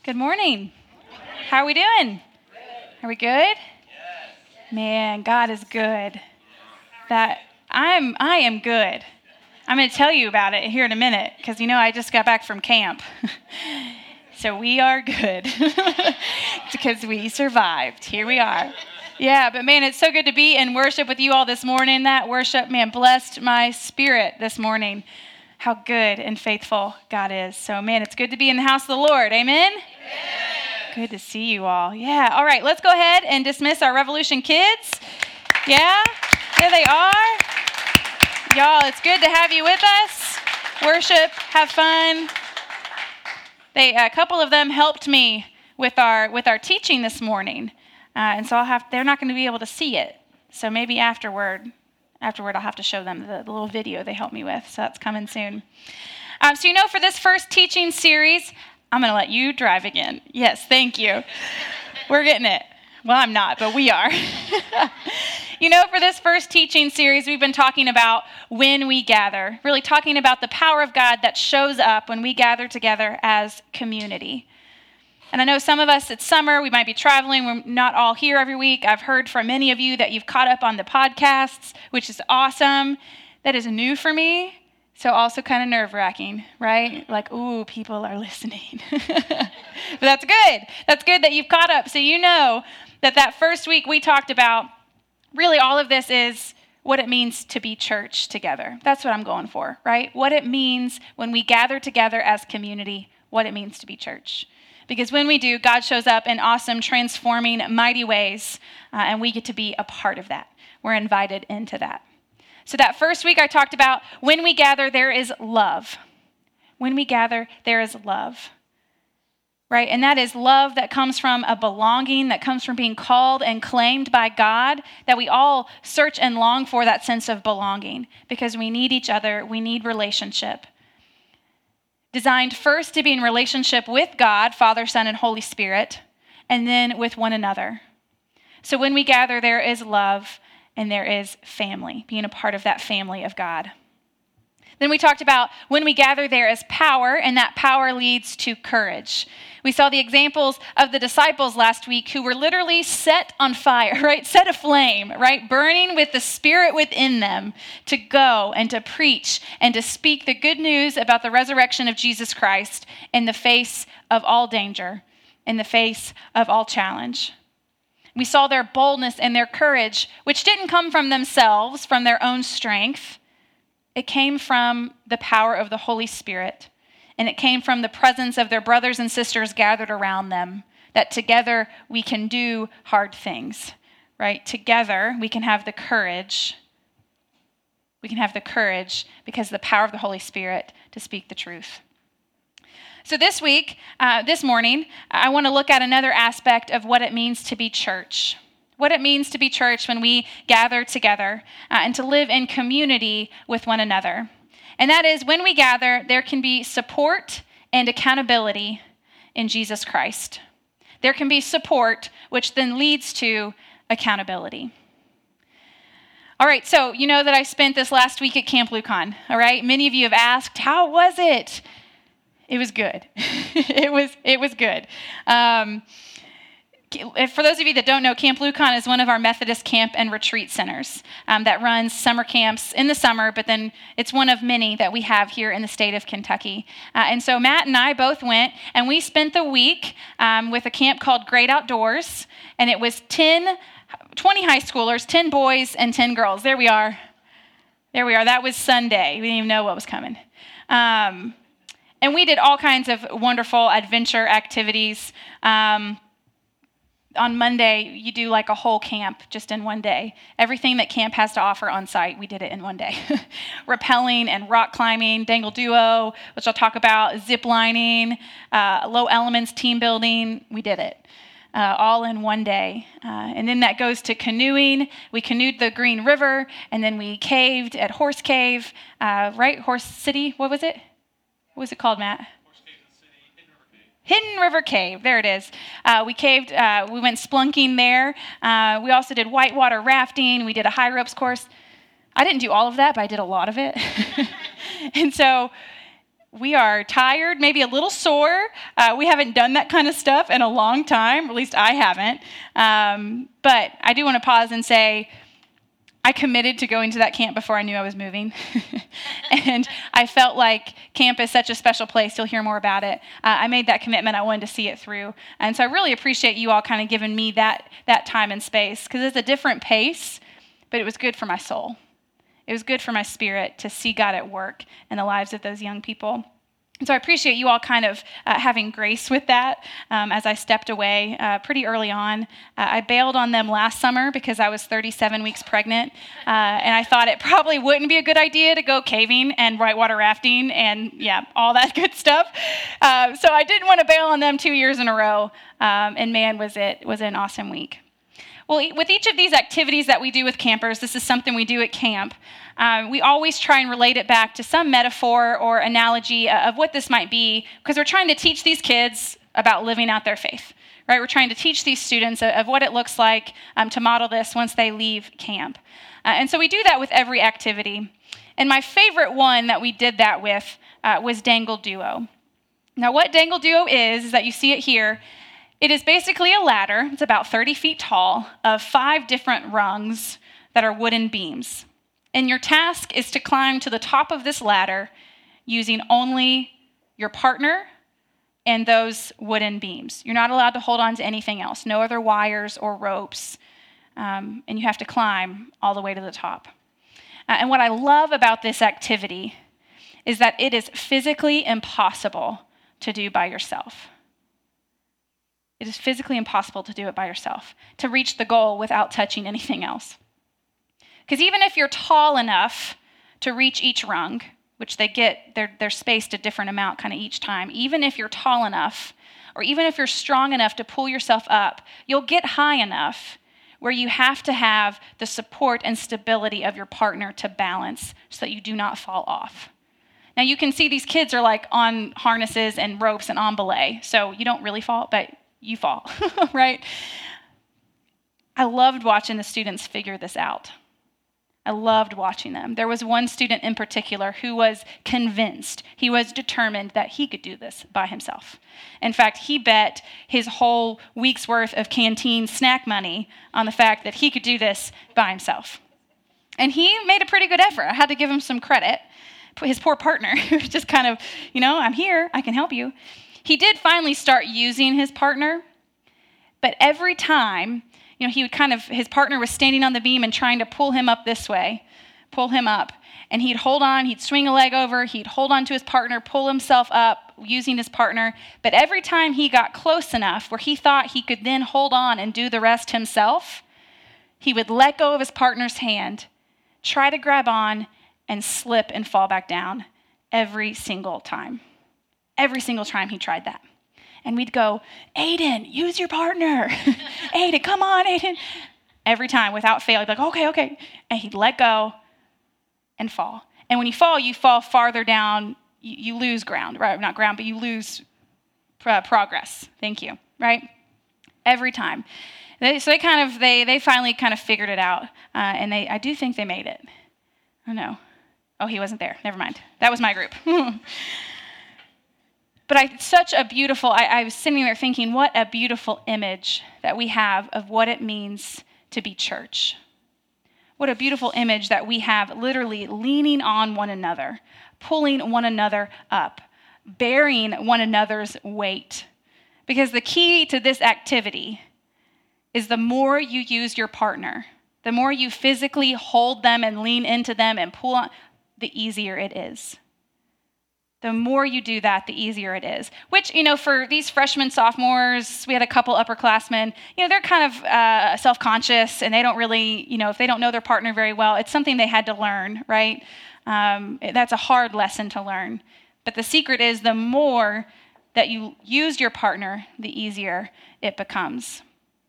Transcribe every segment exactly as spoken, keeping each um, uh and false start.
Good morning. How are we doing? Are we good? Man, God is good. That I'm I am good. I'm going to tell you about it here in a minute because you know I just got back from camp. So we are good because we survived. Here we are. Yeah, but man, it's so good to be in worship with you all this morning. That worship, man, blessed my spirit this morning. How good and faithful God is. So, man, it's good to be in the house of the Lord. Amen? Amen. Good to see you all. Yeah, all right, let's go ahead and dismiss our Revolution kids. Yeah, there they are. Y'all, it's good to have you with us. Worship, have fun. They, a couple of them helped me with our with our teaching this morning. Uh, and so I'll have, they're not going to be able to see it. So maybe afterward, afterward I'll have to show them the, the little video they helped me with. So that's coming soon. Um, so you know, for this first teaching series, I'm going to let you drive again. Yes, thank you. We're getting it. Well, I'm not, but we are. You know, for this first teaching series, we've been talking about when we gather, really talking about the power of God that shows up when we gather together as community. And I know some of us, it's summer, we might be traveling, we're not all here every week. I've heard from many of you that you've caught up on the podcasts, which is awesome. That is new for me, so also kind of nerve-wracking, right? Like, ooh, people are listening. But that's good. That's good that you've caught up. So you know that that first week we talked about, really all of this is what it means to be church together. That's what I'm going for, right? What it means when we gather together as community, what it means to be church. Because when we do, God shows up in awesome, transforming, mighty ways, uh, and we get to be a part of that. We're invited into that. So that first week I talked about when we gather, there is love. When we gather, there is love, right? And that is love that comes from a belonging, that comes from being called and claimed by God, that we all search and long for that sense of belonging because we need each other, we need relationship. Designed first to be in relationship with God, Father, Son, and Holy Spirit, and then with one another. So when we gather, there is love and there is family, being a part of that family of God. Then we talked about when we gather, there is power, and that power leads to courage. We saw the examples of the disciples last week who were literally set on fire, right? Set aflame, right? Burning with the Spirit within them to go and to preach and to speak the good news about the resurrection of Jesus Christ in the face of all danger, in the face of all challenge. We saw their boldness and their courage, which didn't come from themselves, from their own strength. It came from the power of the Holy Spirit, and it came from the presence of their brothers and sisters gathered around them, that together we can do hard things, right? Together we can have the courage. We can have the courage because of the power of the Holy Spirit to speak the truth. So this week, uh, this morning, I want to look at another aspect of what it means to be church. What it means to be church when we gather together uh, and to live in community with one another. And that is when we gather, there can be support and accountability in Jesus Christ. There can be support, which then leads to accountability. All right, so you know that I spent this last week at Camp Lucan, all right? Many of you have asked, how was it? It was good. it was it was good. Um, For those of you that don't know, Camp Lucan is one of our Methodist camp and retreat centers um, that runs summer camps in the summer, but then it's one of many that we have here in the state of Kentucky. Uh, and so Matt and I both went, and we spent the week um, with a camp called Great Outdoors, and it was ten, twenty high schoolers, ten boys and ten girls. There we are. There we are. That was Sunday. We didn't even know what was coming. Um, and we did all kinds of wonderful adventure activities. Um, On Monday, you do like a whole camp just in one day. Everything that camp has to offer on site, we did it in one day. Rappelling and rock climbing, dangle duo, which I'll talk about, zip lining, uh, low elements, team building, we did it. Uh, all in one day. Uh, and then that goes to canoeing. We canoed the Green River, and then we caved at Horse Cave, uh, right? Horse City, what was it? What was it called, Matt? Hidden River Cave, there it is. Uh, we caved, uh, we went splunking there. Uh, we also did whitewater rafting. We did a high ropes course. I didn't do all of that, but I did a lot of it. And so we are tired, maybe a little sore. Uh, we haven't done that kind of stuff in a long time, at least I haven't. Um, but I do want to pause and say, I committed to going to that camp before I knew I was moving. And I felt like camp is such a special place. You'll hear more about it. Uh, I made that commitment. I wanted to see it through. And so I really appreciate you all kind of giving me that, that time and space, because it's a different pace, but it was good for my soul. It was good for my spirit to see God at work in the lives of those young people. And so I appreciate you all kind of uh, having grace with that um, as I stepped away uh, pretty early on. Uh, I bailed on them last summer because I was thirty-seven weeks pregnant, uh, and I thought it probably wouldn't be a good idea to go caving and whitewater rafting and, yeah, all that good stuff. Uh, so I didn't want to bail on them two years in a row, um, and man, was it was an awesome week. Well, with each of these activities that we do with campers, this is something we do at camp, um, we always try and relate it back to some metaphor or analogy of what this might be, because we're trying to teach these kids about living out their faith, right? We're trying to teach these students of what it looks like um, to model this once they leave camp. Uh, and so we do that with every activity. And my favorite one that we did that with uh, was Dangle Duo. Now, what Dangle Duo is, is that you see it here. It is basically a ladder, it's about thirty feet tall, of five different rungs that are wooden beams. And your task is to climb to the top of this ladder using only your partner and those wooden beams. You're not allowed to hold on to anything else, no other wires or ropes, um, and you have to climb all the way to the top. Uh, and what I love about this activity is that it is physically impossible to do by yourself. It is physically impossible to do it by yourself, to reach the goal without touching anything else. Because even if you're tall enough to reach each rung, which they get, they're, they're spaced a different amount kind of each time, even if you're tall enough, or even if you're strong enough to pull yourself up, you'll get high enough where you have to have the support and stability of your partner to balance so that you do not fall off. Now you can see these kids are like on harnesses and ropes and on belay, so you don't really fall, but you fall, right? I loved watching the students figure this out. I loved watching them. There was one student in particular who was convinced, he was determined that he could do this by himself. In fact, he bet his whole week's worth of canteen snack money on the fact that he could do this by himself. And he made a pretty good effort. I had to give him some credit. His poor partner, who was just kind of, you know, I'm here, I can help you. He did finally start using his partner, but every time, you know, he would kind of, his partner was standing on the beam and trying to pull him up this way, pull him up, and he'd hold on, he'd swing a leg over, he'd hold on to his partner, pull himself up using his partner, but every time he got close enough where he thought he could then hold on and do the rest himself, he would let go of his partner's hand, try to grab on, and slip and fall back down every single time. Every single time he tried that. And we'd go, Aiden, use your partner. Aiden, come on, Aiden. Every time without fail, he'd be like, okay, okay. And he'd let go and fall. And when you fall, you fall farther down. You, you lose ground, right? Not ground, but you lose uh, progress. Thank you, right? Every time. They, so they kind of, they they finally kind of figured it out. Uh, and they, I do think they made it. Oh, no. Oh, he wasn't there. Never mind. That was my group. But I, such a beautiful, I, I was sitting there thinking, what a beautiful image that we have of what it means to be church. What a beautiful image that we have, literally leaning on one another, pulling one another up, bearing one another's weight. Because the key to this activity is the more you use your partner, the more you physically hold them and lean into them and pull on, the easier it is. The more you do that, the easier it is. Which, you know, for these freshmen, sophomores, we had a couple upperclassmen, you know, they're kind of uh, self-conscious and they don't really, you know, if they don't know their partner very well, it's something they had to learn, right? Um, that's a hard lesson to learn. But the secret is the more that you use your partner, the easier it becomes.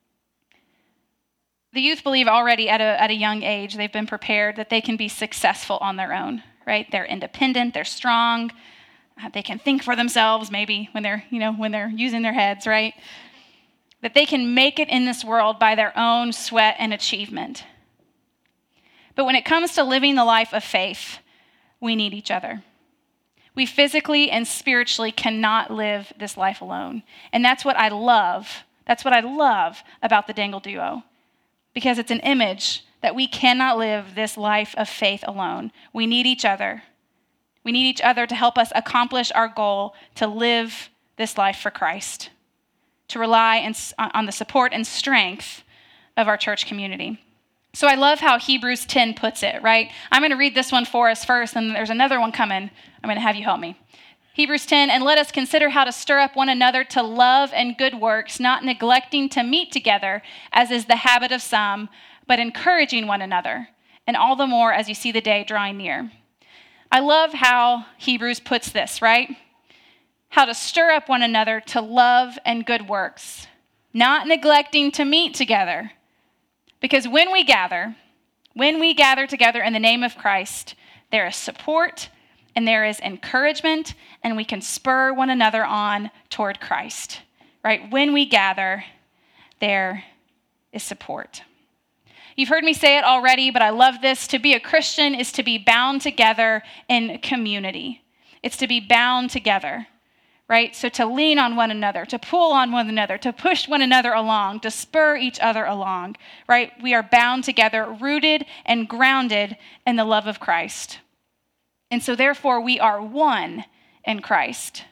The youth believe already at a, at a young age, they've been prepared that they can be successful on their own, right? They're independent, they're strong. They can think for themselves, maybe when they're, you know, when they're using their heads, right? That they can make it in this world by their own sweat and achievement. But when it comes to living the life of faith, we need each other. We physically and spiritually cannot live this life alone. And that's what I love. That's what I love about the Dangle Duo, because it's an image that we cannot live this life of faith alone. We need each other. We need each other to help us accomplish our goal to live this life for Christ, to rely on the support and strength of our church community. So I love how Hebrews ten puts it, right? I'm going to read this one for us first, and there's another one coming. I'm going to have you help me. Hebrews ten, and let us consider how to stir up one another to love and good works, not neglecting to meet together, as is the habit of some, but encouraging one another, and all the more as you see the day drawing near. I love how Hebrews puts this, right? How to stir up one another to love and good works, not neglecting to meet together. Because when we gather, when we gather together in the name of Christ, there is support and there is encouragement, and we can spur one another on toward Christ, right? When we gather, there is support. You've heard me say it already, but I love this. To be a Christian is to be bound together in community. It's to be bound together, right? So to lean on one another, to pull on one another, to push one another along, to spur each other along, right? We are bound together, rooted and grounded in the love of Christ. And so therefore we are one in Christ.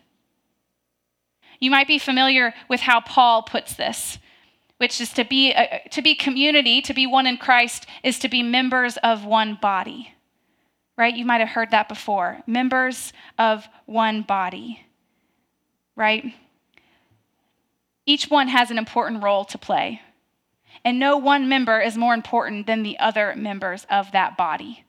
You might be familiar with how Paul puts this, which is to be a, to be community, to be one in Christ, is to be members of one body, right? You might have heard that before. Members of one body, right? Each one has an important role to play, and no one member is more important than the other members of that body.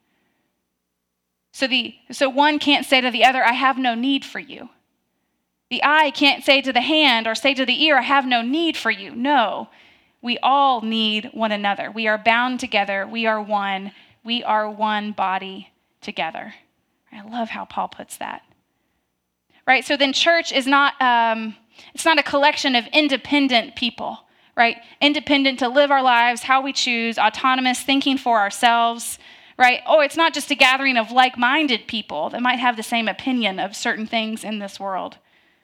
So the so one can't say to the other, I have no need for you. The eye can't say to the hand or say to the ear, I have no need for you. No, we all need one another. We are bound together. We are one. We are one body together. I love how Paul puts that. Right? So then church is not, um, it's not a collection of independent people, right? Independent to live our lives how we choose, autonomous, thinking for ourselves, right? Oh, it's not just a gathering of like-minded people that might have the same opinion of certain things in this world.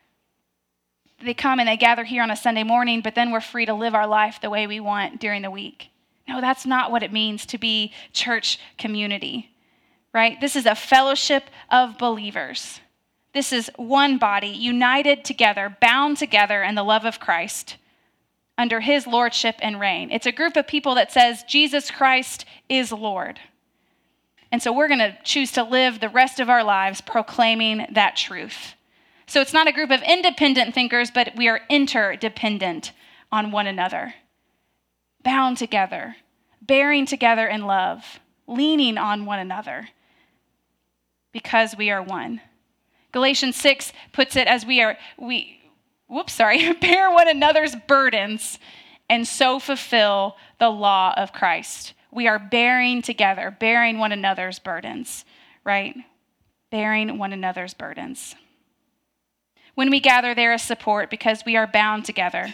They come and they gather here on a Sunday morning, but then we're free to live our life the way we want during the week. No, that's not what it means to be church community, right? This is a fellowship of believers. This is one body, united together, bound together in the love of Christ, under his lordship and reign. It's a group of people that says Jesus Christ is Lord. And so we're going to choose to live the rest of our lives proclaiming that truth. So it's not a group of independent thinkers, but we are interdependent on one another, bound together, bearing together in love, leaning on one another, because we are one. Galatians six puts it as we are, we, whoops, sorry, bear one another's burdens and so fulfill the law of Christ. We are bearing together, bearing one another's burdens, right? Bearing one another's burdens. When we gather, there is support because we are bound together.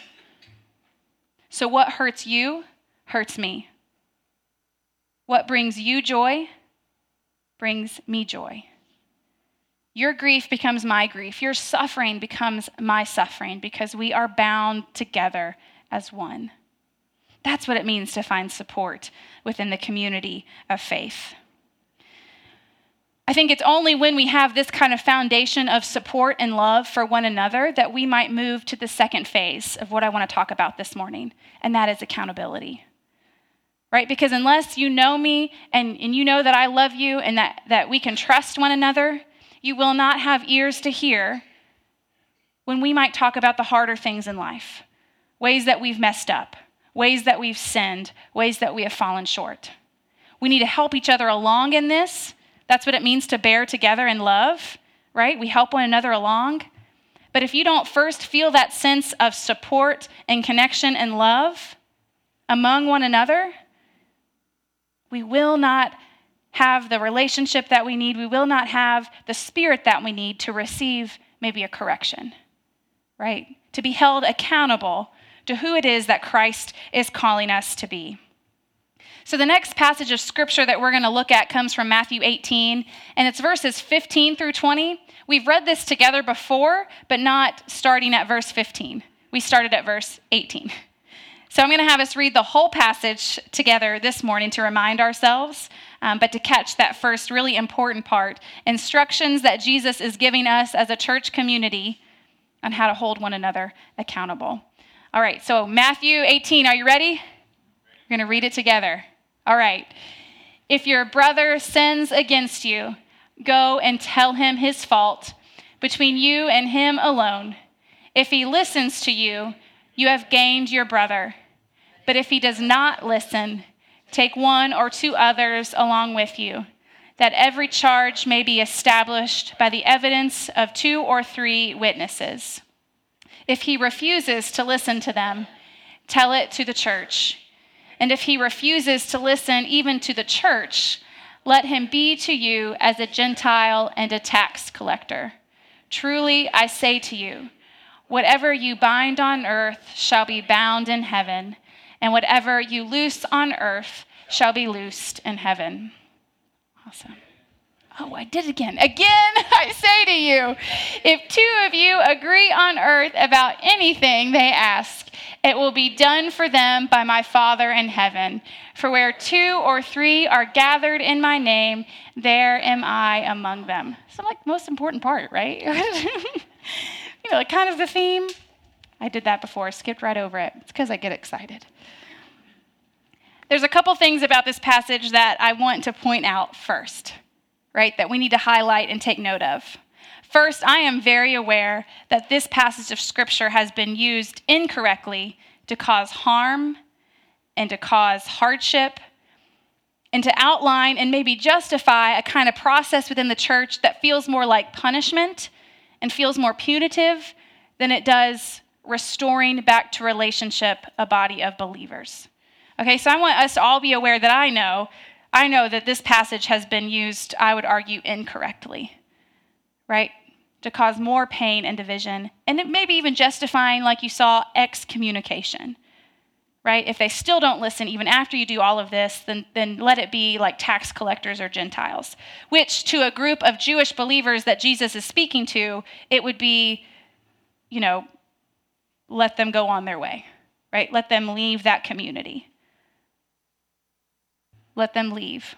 So what hurts you hurts me. What brings you joy brings me joy. Your grief becomes my grief. Your suffering becomes my suffering because we are bound together as one. That's what it means to find support within the community of faith. I think it's only when we have this kind of foundation of support and love for one another that we might move to the second phase of what I want to talk about this morning, and that is accountability. Right? Because unless you know me and, and you know that I love you and that, that we can trust one another, you will not have ears to hear when we might talk about the harder things in life, ways that we've messed up, ways that we've sinned, ways that we have fallen short. We need to help each other along in this. That's what it means to bear together in love, right? We help one another along. But if you don't first feel that sense of support and connection and love among one another, we will not have the relationship that we need. We will not have the spirit that we need to receive maybe a correction, right? To be held accountable to who it is that Christ is calling us to be. So the next passage of scripture that we're going to look at comes from Matthew eighteen, and it's verses fifteen through twenty. We've read this together before, but not starting at verse fifteen. We started at verse eighteen. So I'm going to have us read the whole passage together this morning to remind ourselves, um, but to catch that first really important part, instructions that Jesus is giving us as a church community on how to hold one another accountable. All right, so Matthew eighteen, are you ready? We're going to read it together. All right. If your brother sins against you, go and tell him his fault between you and him alone. If he listens to you, you have gained your brother. But if he does not listen, take one or two others along with you, that every charge may be established by the evidence of two or three witnesses. If he refuses to listen to them, tell it to the church. And if he refuses to listen even to the church, let him be to you as a Gentile and a tax collector. Truly, I say to you, whatever you bind on earth shall be bound in heaven, and whatever you loose on earth shall be loosed in heaven. Awesome. Oh, I did it again. Again, I say to you, if two of you agree on earth about anything they ask, it will be done for them by my Father in heaven. For where two or three are gathered in my name, there am I among them. So like the most important part, right? You know, like kind of the theme. I did that before, skipped right over it. It's because I get excited. There's a couple things about this passage that I want to point out first, right, that we need to highlight and take note of. First, I am very aware that this passage of Scripture has been used incorrectly to cause harm and to cause hardship and to outline and maybe justify a kind of process within the church that feels more like punishment and feels more punitive than it does restoring back to relationship a body of believers. Okay, so I want us to all be aware that I know, I know that this passage has been used, I would argue, incorrectly, right? To cause more pain and division, and it maybe even justifying, like you saw, excommunication, right? If they still don't listen, even after you do all of this, then, then let it be like tax collectors or Gentiles, which to a group of Jewish believers that Jesus is speaking to, it would be, you know, let them go on their way, right? Let them leave that community. Let them leave.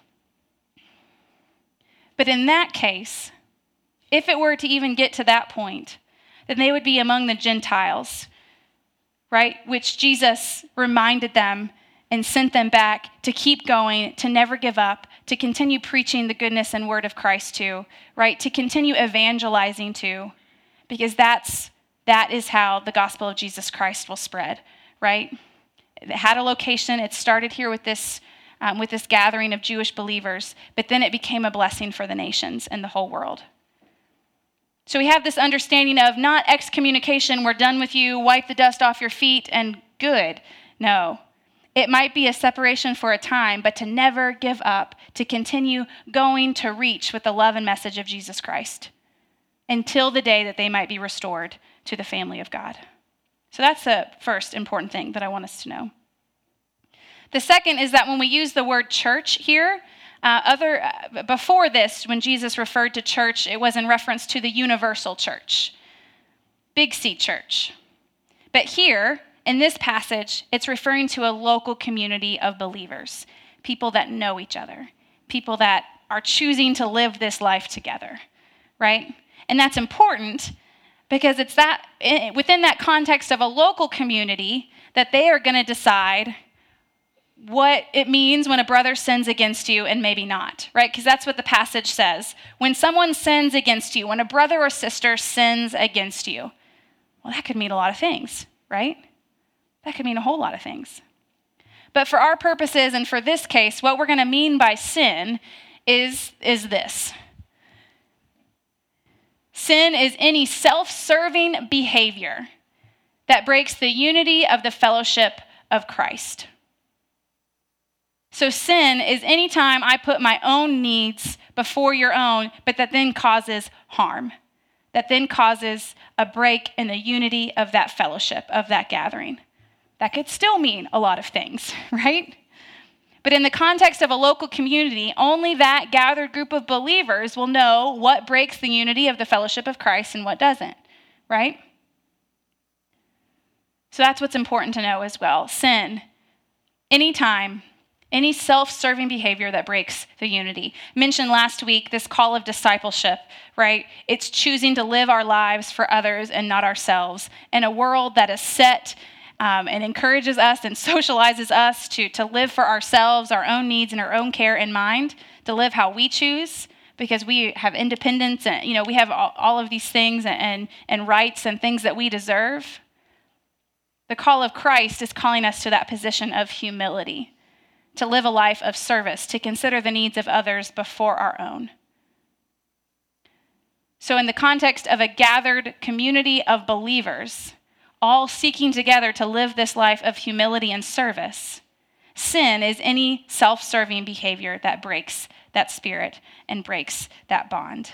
But in that case, if it were to even get to that point, then they would be among the Gentiles, right? Which Jesus reminded them and sent them back to keep going, to never give up, to continue preaching the goodness and word of Christ to, right? To continue evangelizing to, because that's, that is how the gospel of Jesus Christ will spread, right? It had a location. It started here with this Um, with this gathering of Jewish believers, but then it became a blessing for the nations and the whole world. So we have this understanding of not excommunication, we're done with you, wipe the dust off your feet, and good. No. It might be a separation for a time, but to never give up, to continue going to reach with the love and message of Jesus Christ until the day that they might be restored to the family of God. So that's the first important thing that I want us to know. The second is that when we use the word church here, uh, other uh, before this, when Jesus referred to church, it was in reference to the universal church, Big C church. But here, in this passage, it's referring to a local community of believers, people that know each other, people that are choosing to live this life together, right? And that's important because it's that within that context of a local community that they are going to decide what it means when a brother sins against you and maybe not, right? Because that's what the passage says. When someone sins against you, when a brother or sister sins against you, well, that could mean a lot of things, right? That could mean a whole lot of things. But for our purposes and for this case, what we're going to mean by sin is, is this. Sin is any self-serving behavior that breaks the unity of the fellowship of Christ. So sin is any time I put my own needs before your own, but that then causes harm, that then causes a break in the unity of that fellowship, of that gathering. That could still mean a lot of things, right? But in the context of a local community, only that gathered group of believers will know what breaks the unity of the fellowship of Christ and what doesn't, right? So that's what's important to know as well. Sin, anytime, any self-serving behavior that breaks the unity. Mentioned last week, this call of discipleship, right? It's choosing to live our lives for others and not ourselves in a world that is set um, and encourages us and socializes us to, to live for ourselves, our own needs and our own care in mind, to live how we choose because we have independence and, you know, we have all, all of these things and, and rights and things that we deserve. The call of Christ is calling us to that position of humility, to live a life of service, to consider the needs of others before our own. So in the context of a gathered community of believers, all seeking together to live this life of humility and service, sin is any self-serving behavior that breaks that spirit and breaks that bond.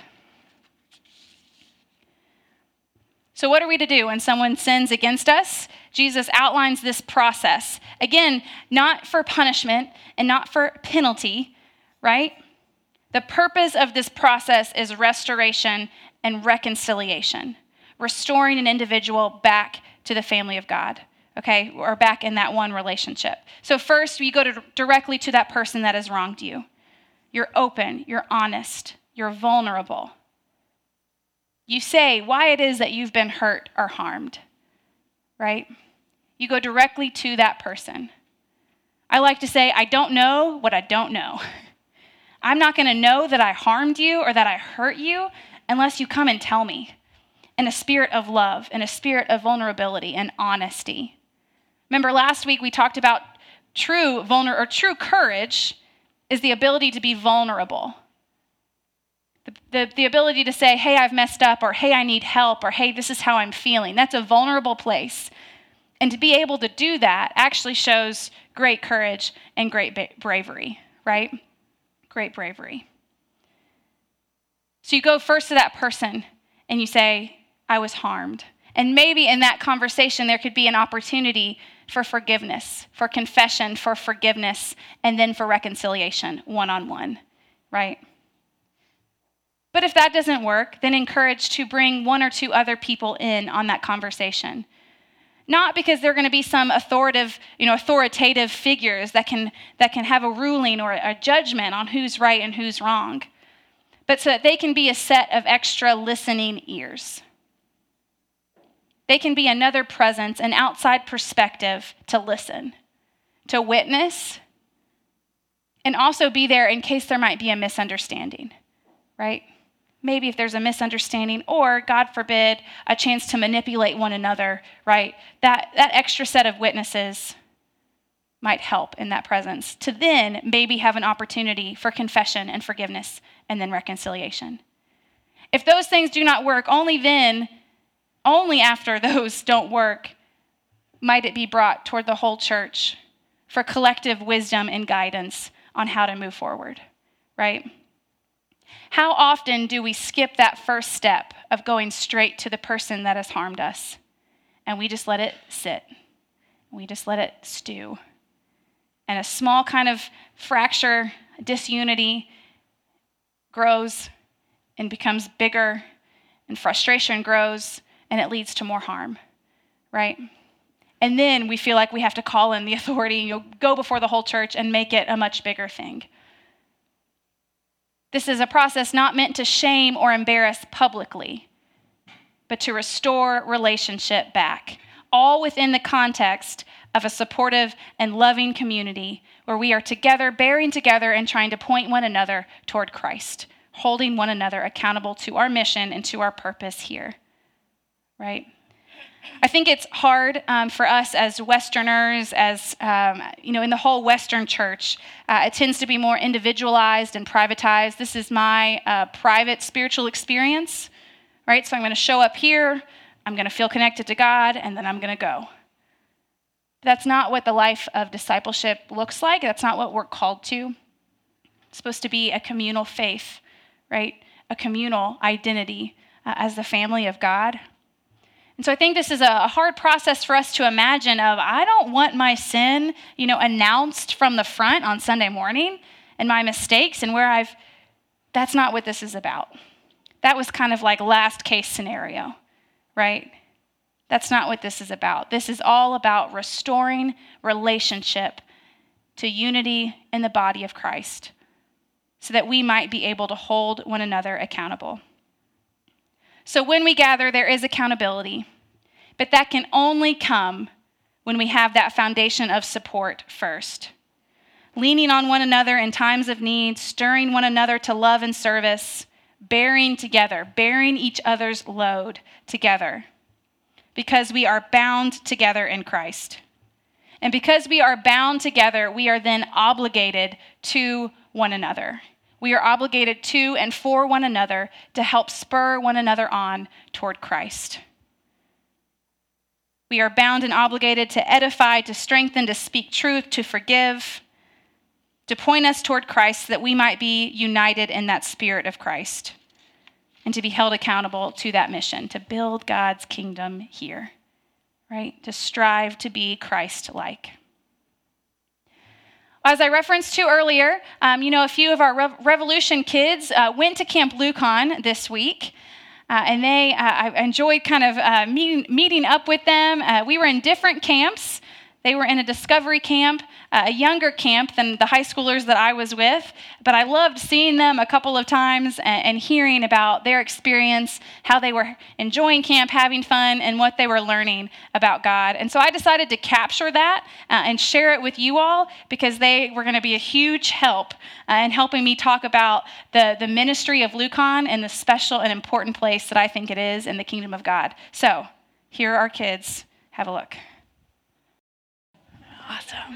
So what are we to do when someone sins against us? Jesus outlines this process. Again, not for punishment and not for penalty, right? The purpose of this process is restoration and reconciliation, restoring an individual back to the family of God, okay, or back in that one relationship. So first, we go to directly to that person that has wronged you. You're open, you're honest, you're vulnerable. You say why it is that you've been hurt or harmed, right? You go directly to that person. I like to say, I don't know what I don't know. I'm not going to know that I harmed you or that I hurt you unless you come and tell me in a spirit of love, in a spirit of vulnerability and honesty. Remember last week we talked about true vulner or true courage is the ability to be vulnerable. The, the, the ability to say, hey, I've messed up, or hey, I need help, or hey, this is how I'm feeling. That's a vulnerable place. And to be able to do that actually shows great courage and great ba- bravery, right? Great bravery. So you go first to that person and you say, I was harmed. And maybe in that conversation, there could be an opportunity for forgiveness, for confession, for forgiveness, and then for reconciliation, one-on-one, right? But if that doesn't work, then encourage to bring one or two other people in on that conversation. Not because they're going to be some authoritative, you know, authoritative figures that can that can have a ruling or a judgment on who's right and who's wrong, but so that they can be a set of extra listening ears. They can be another presence, an outside perspective to listen, to witness, and also be there in case there might be a misunderstanding, right? Maybe if there's a misunderstanding or, God forbid, a chance to manipulate one another, right? That, that extra set of witnesses might help in that presence to then maybe have an opportunity for confession and forgiveness and then reconciliation. If those things do not work, only then, only after those don't work, might it be brought toward the whole church for collective wisdom and guidance on how to move forward, right? How often do we skip that first step of going straight to the person that has harmed us? And we just let it sit. We just let it stew. And a small kind of fracture, disunity grows and becomes bigger, and frustration grows, and it leads to more harm, right? And then we feel like we have to call in the authority, you know, go before the whole church and make it a much bigger thing. This is a process not meant to shame or embarrass publicly, but to restore relationship back, all within the context of a supportive and loving community where we are together, bearing together and trying to point one another toward Christ, holding one another accountable to our mission and to our purpose here, right? I think it's hard um, for us as Westerners, as, um, you know, in the whole Western church, uh, it tends to be more individualized and privatized. This is my uh, private spiritual experience, right? So I'm going to show up here, I'm going to feel connected to God, and then I'm going to go. That's not what the life of discipleship looks like. That's not what we're called to. It's supposed to be a communal faith, right? A communal identity uh, as the family of God. And so I think this is a hard process for us to imagine of, I don't want my sin, you know, announced from the front on Sunday morning and my mistakes and where I've, that's not what this is about. That was kind of like last case scenario, right? That's not what this is about. This is all about restoring relationship to unity in the body of Christ so that we might be able to hold one another accountable. So when we gather, there is accountability, but that can only come when we have that foundation of support first. Leaning on one another in times of need, stirring one another to love and service, bearing together, bearing each other's load together, because we are bound together in Christ. And because we are bound together, we are then obligated to one another. We are obligated to and for one another to help spur one another on toward Christ. We are bound and obligated to edify, to strengthen, to speak truth, to forgive, to point us toward Christ so that we might be united in that spirit of Christ and to be held accountable to that mission, to build God's kingdom here, right? To strive to be Christ-like. As I referenced to earlier, um, you know, a few of our Re- Revolution kids uh, went to Camp Lucan this week, uh, and they, uh, I enjoyed kind of uh, meeting, meeting up with them. Uh, we were in different camps. They were in a discovery camp, uh, a younger camp than the high schoolers that I was with, but I loved seeing them a couple of times and, and hearing about their experience, how they were enjoying camp, having fun, and what they were learning about God. And so I decided to capture that uh, and share it with you all because they were going to be a huge help uh, in helping me talk about the, the ministry of Lucan and the special and important place that I think it is in the kingdom of God. So here are our kids. Have a look. Awesome.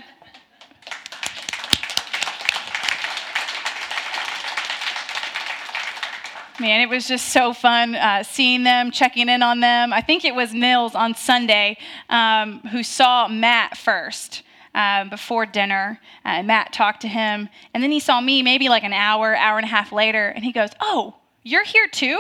Man, it was just so fun uh, seeing them, checking in on them. I think it was Nils on Sunday um, who saw Matt first um, before dinner. Uh, Matt talked to him, and then he saw me maybe like an hour, hour and a half later, and he goes, "Oh, you're here too?"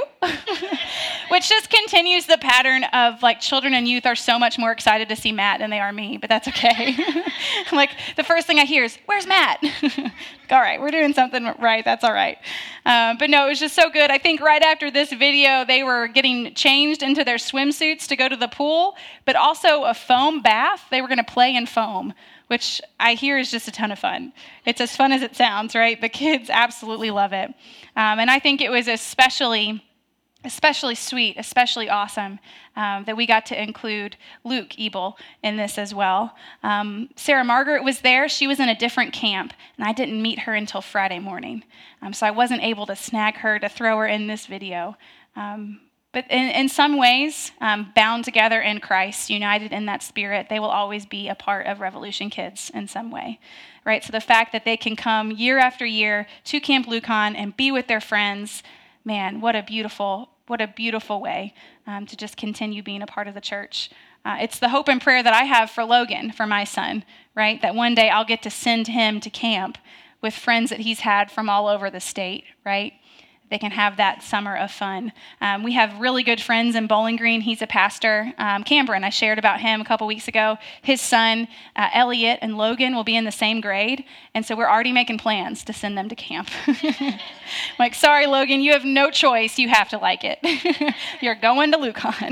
Which just continues the pattern of like children and youth are so much more excited to see Matt than they are me, but that's okay. Like the first thing I hear is, "Where's Matt?" All right, we're doing something right. That's all right. Um, but no, it was just so good. I think right after this video, they were getting changed into their swimsuits to go to the pool, but also a foam bath. They were going to play in foam, which I hear is just a ton of fun. It's as fun as it sounds, right? The kids absolutely love it. Um, and I think it was especially, especially sweet, especially awesome um, that we got to include Luke Ebel in this as well. Um, Sarah Margaret was there. She was in a different camp, and I didn't meet her until Friday morning. Um, so I wasn't able to snag her to throw her in this video. Um, But in, in some ways, um, bound together in Christ, united in that spirit, they will always be a part of Revolution Kids in some way, right? So the fact that they can come year after year to Camp Lucan and be with their friends, man, what a beautiful, what a beautiful way um, to just continue being a part of the church. Uh, it's the hope and prayer that I have for Logan, for my son, right? That one day I'll get to send him to camp with friends that he's had from all over the state, right? They can have that summer of fun. Um, we have really good friends in Bowling Green. He's a pastor. Um, Cameron, I shared about him a couple weeks ago. His son, uh, Elliot, and Logan will be in the same grade. And so we're already making plans to send them to camp. Like, sorry, Logan, you have no choice. You have to like it. You're going to Lucan.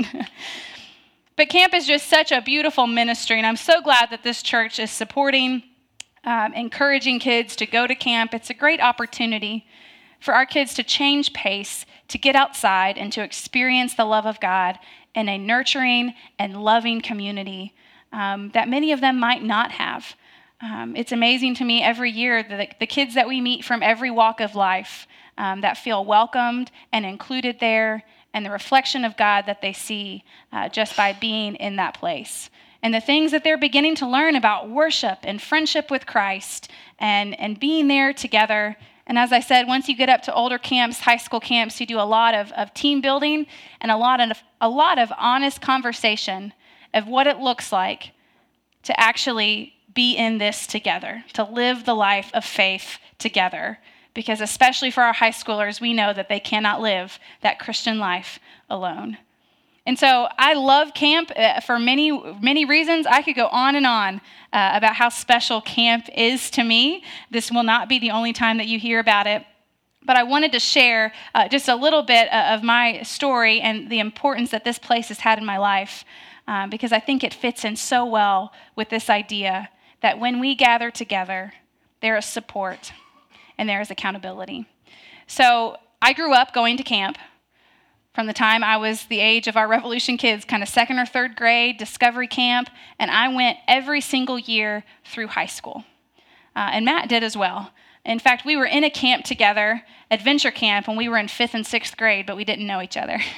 But camp is just such a beautiful ministry. And I'm so glad that this church is supporting, um, encouraging kids to go to camp. It's a great opportunity for our kids to change pace, to get outside, and to experience the love of God in a nurturing and loving community um, that many of them might not have. Um, it's amazing to me every year that the kids that we meet from every walk of life um, that feel welcomed and included there, and the reflection of God that they see uh, just by being in that place. And the things that they're beginning to learn about worship and friendship with Christ and, and being there together. And as I said, once you get up to older camps, high school camps, you do a lot of, of team building and a lot of a lot of honest conversation of what it looks like to actually be in this together, to live the life of faith together. Because especially for our high schoolers, we know that they cannot live that Christian life alone. And so I love camp uh, for many, many reasons. I could go on and on uh, about how special camp is to me. This will not be the only time that you hear about it. But I wanted to share uh, just a little bit uh, of my story and the importance that this place has had in my life, um, because I think it fits in so well with this idea that when we gather together, there is support and there is accountability. So I grew up going to camp. From the time I was the age of our Revolution kids, kind of second or third grade, Discovery Camp, and I went every single year through high school. Uh, and Matt did as well. In fact, we were in a camp together, Adventure Camp, when we were in fifth and sixth grade, but we didn't know each other.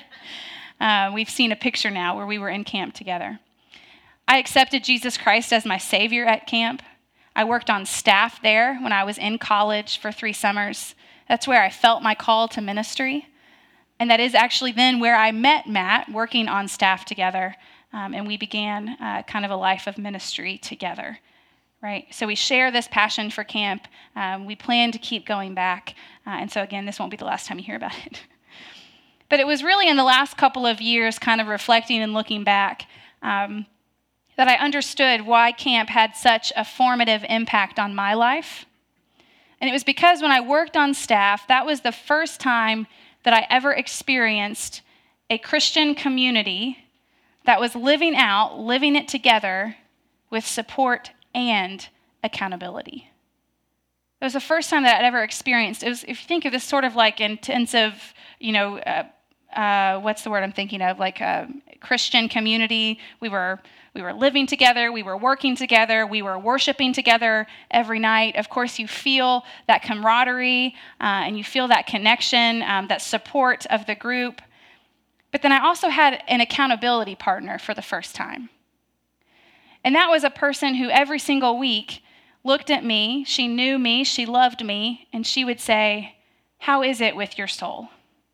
uh, we've seen a picture now where we were in camp together. I accepted Jesus Christ as my Savior at camp. I worked on staff there when I was in college for three summers. That's where I felt my call to ministry. And that is actually then where I met Matt, working on staff together, um, and we began uh, kind of a life of ministry together, right? So we share this passion for camp. Um, we plan to keep going back, uh, and so again, this won't be the last time you hear about it. But it was really in the last couple of years, kind of reflecting and looking back, um, that I understood why camp had such a formative impact on my life. And it was because when I worked on staff, that was the first time that I ever experienced a Christian community that was living out, living it together with support and accountability. It was the first time that I'd ever experienced. It was, if you think of this sort of like intensive, you know, uh, uh, what's the word I'm thinking of? Like a Christian community. We were we were living together. We were working together. We were worshiping together every night. Of course, you feel that camaraderie uh, and you feel that connection, um, that support of the group. But then I also had an accountability partner for the first time. And that was a person who every single week looked at me. She knew me. She loved me. And she would say, "How is it with your soul?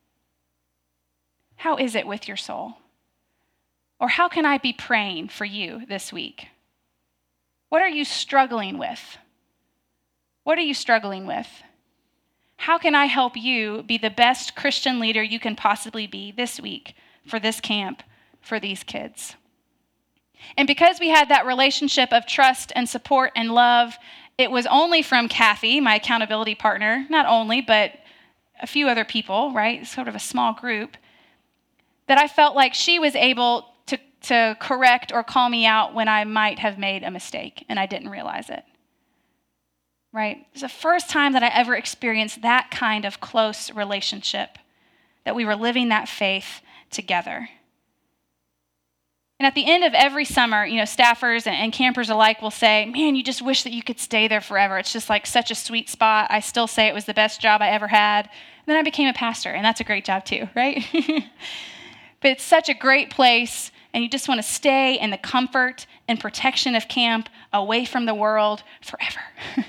How is it with your soul? Or how can I be praying for you this week? What are you struggling with? What are you struggling with? How can I help you be the best Christian leader you can possibly be this week for this camp, for these kids?" And because we had that relationship of trust and support and love, it was only from Kathy, my accountability partner, not only, but a few other people, right? Sort of a small group, that I felt like she was able to, to correct or call me out when I might have made a mistake and I didn't realize it. Right? It was the first time that I ever experienced that kind of close relationship, that we were living that faith together. And at the end of every summer, you know, staffers and, and campers alike will say, "Man, you just wish that you could stay there forever. It's just like such a sweet spot. I still say it was the best job I ever had." And then I became a pastor, and that's a great job too, right? But it's such a great place, and you just want to stay in the comfort and protection of camp, away from the world forever.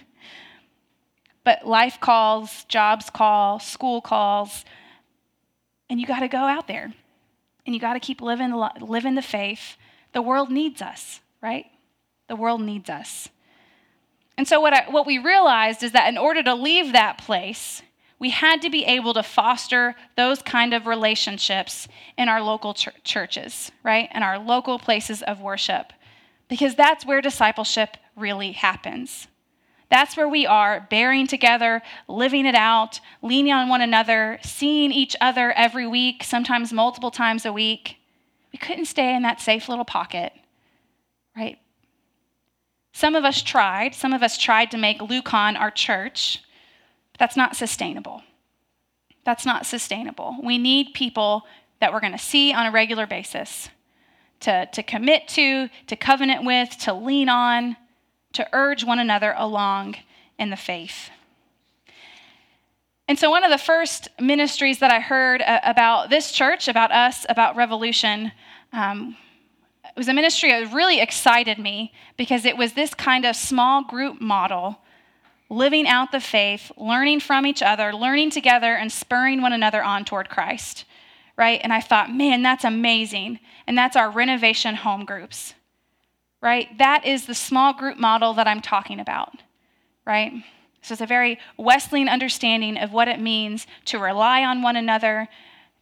But life calls, jobs call, school calls, and you got to go out there. And you got to keep living, living the faith. The world needs us, right? The world needs us. And so what I, what we realized is that in order to leave that place, we had to be able to foster those kind of relationships in our local ch- churches, right? In our local places of worship. Because that's where discipleship really happens. That's where we are, bearing together, living it out, leaning on one another, seeing each other every week, sometimes multiple times a week. We couldn't stay in that safe little pocket, right? Some of us tried. Some of us tried to make Lucon our church, but that's not sustainable. That's not sustainable. We need people that we're going to see on a regular basis, to, to commit to, to covenant with, to lean on, to urge one another along in the faith. And so one of the first ministries that I heard uh, about this church, about us, about Revolution, um, it was a ministry that really excited me because it was this kind of small group model, living out the faith, learning from each other, learning together, and spurring one another on toward Christ, right? And I thought, man, that's amazing. And that's our renovation home groups. Right? That is the small group model that I'm talking about, right? So it's a very Wesleyan understanding of what it means to rely on one another,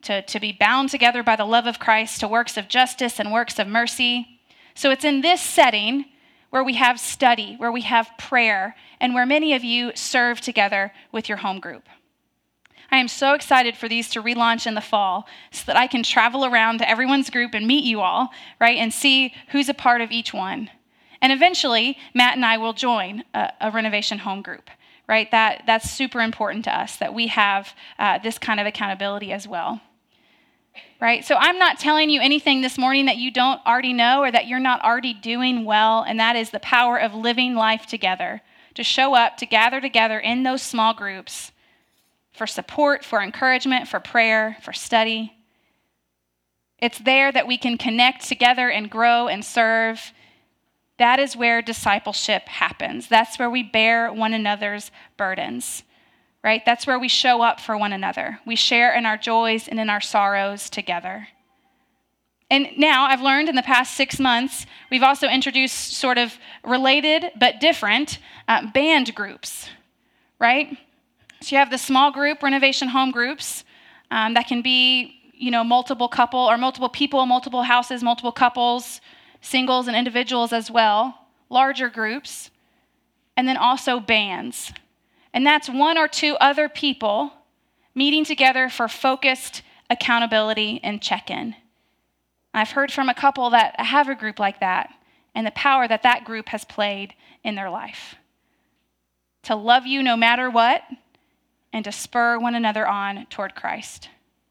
to, to be bound together by the love of Christ to works of justice and works of mercy. So it's in this setting where we have study, where we have prayer, and where many of you serve together with your home group. I am so excited for these to relaunch in the fall so that I can travel around to everyone's group and meet you all, right, and see who's a part of each one. And eventually, Matt and I will join a, a renovation home group, right? That, that's super important to us, that we have uh, this kind of accountability as well, right? So I'm not telling you anything this morning that you don't already know or that you're not already doing well, and that is the power of living life together, to show up, to gather together in those small groups for support, for encouragement, for prayer, for study. It's there that we can connect together and grow and serve. That is where discipleship happens. That's where we bear one another's burdens, right? That's where we show up for one another. We share in our joys and in our sorrows together. And now I've learned in the past six months, we've also introduced sort of related but different uh, band groups, right? So you have the small group renovation home groups um, that can be, you know, multiple couple or multiple people, multiple houses, multiple couples, singles and individuals as well, larger groups, and then also bands. And that's one or two other people meeting together for focused accountability and check-in. I've heard from a couple that have a group like that and the power that that group has played in their life. To love you no matter what, and to spur one another on toward Christ.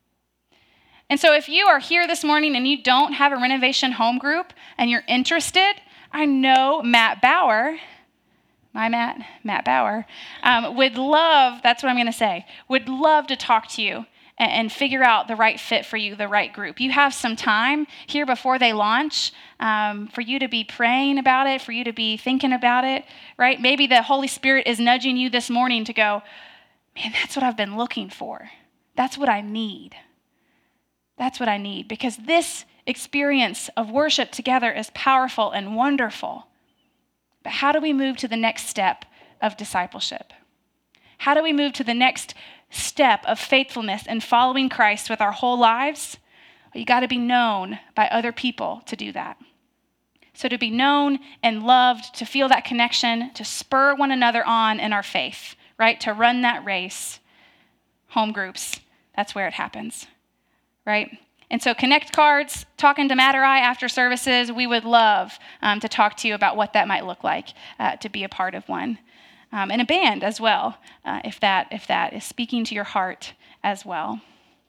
And so if you are here this morning and you don't have a renovation home group and you're interested, I know Matt Bauer, my Matt, Matt Bauer, um, would love, that's what I'm going to say, would love to talk to you and, and figure out the right fit for you, the right group. You have some time here before they launch um, for you to be praying about it, for you to be thinking about it, right? Maybe the Holy Spirit is nudging you this morning to go, man, that's what I've been looking for. That's what I need. That's what I need, because this experience of worship together is powerful and wonderful. But how do we move to the next step of discipleship? How do we move to the next step of faithfulness and following Christ with our whole lives? Well, you got to be known by other people to do that. So to be known and loved, to feel that connection, to spur one another on in our faith, right? To run that race. Home groups, that's where it happens, right? And so connect cards, talking to Matt or I after services, we would love um, to talk to you about what that might look like uh, to be a part of one. Um, and a band as well, uh, if that if that is speaking to your heart as well.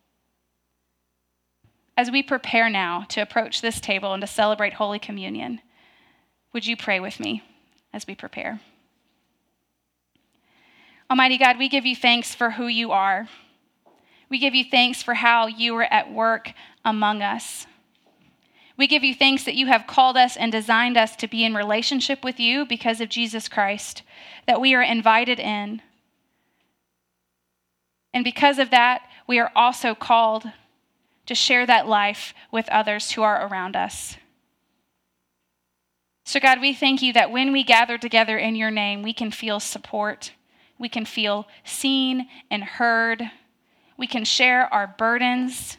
As we prepare now to approach this table and to celebrate Holy Communion, would you pray with me as we prepare? Almighty God, we give you thanks for who you are. We give you thanks for how you are at work among us. We give you thanks that you have called us and designed us to be in relationship with you because of Jesus Christ, that we are invited in. And because of that, we are also called to share that life with others who are around us. So God, we thank you that when we gather together in your name, we can feel support. We can feel seen and heard. We can share our burdens.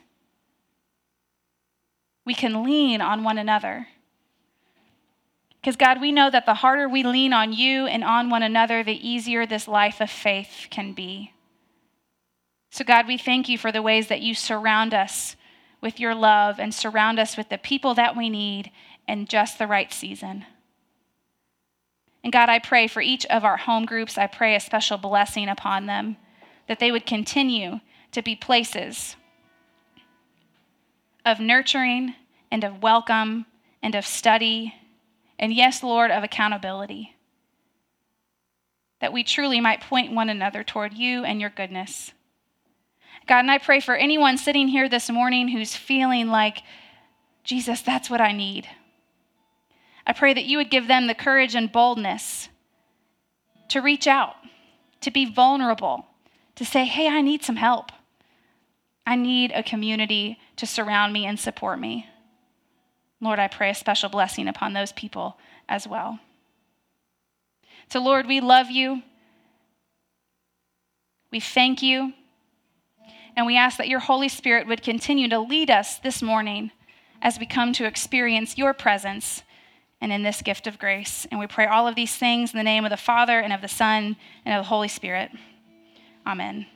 We can lean on one another. Because God, we know that the harder we lean on you and on one another, the easier this life of faith can be. So God, we thank you for the ways that you surround us with your love and surround us with the people that we need in just the right season. And God, I pray for each of our home groups, I pray a special blessing upon them, that they would continue to be places of nurturing and of welcome and of study, and yes, Lord, of accountability. That we truly might point one another toward you and your goodness. God, and I pray for anyone sitting here this morning who's feeling like, Jesus, that's what I need. I pray that you would give them the courage and boldness to reach out, to be vulnerable, to say, hey, I need some help. I need a community to surround me and support me. Lord, I pray a special blessing upon those people as well. So Lord, we love you. We thank you. And we ask that your Holy Spirit would continue to lead us this morning as we come to experience your presence and in this gift of grace. And we pray all of these things in the name of the Father and of the Son and of the Holy Spirit. Amen.